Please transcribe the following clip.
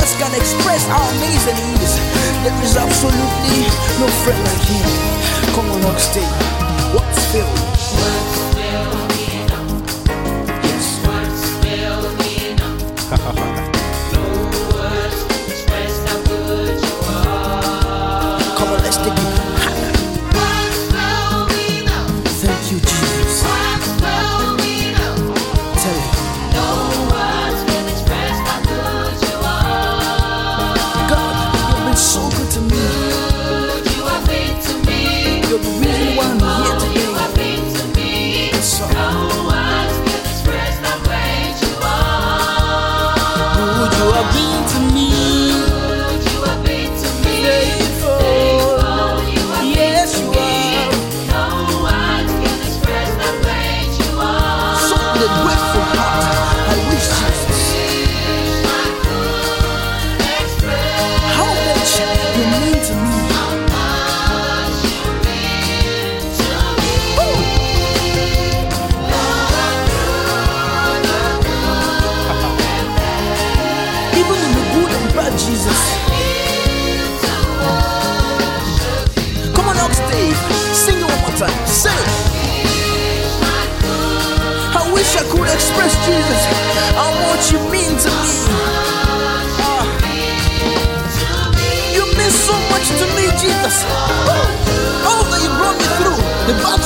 words can express how amazing He is. There is absolutely no friend like Him. Come on, Oxtail. What's filled? Yes. Come on, let's take it. Thank you, Jesus. Tell it. God, you've been so good to me. You're the reason why I'm here today. Yes, sir. Good you have been to me. Jesus. Come on, Oxtail. Sing it one more time. Say it. I wish I could express, Jesus, how much you mean to me. You mean so much to me, Jesus. All that you brought me through, the battle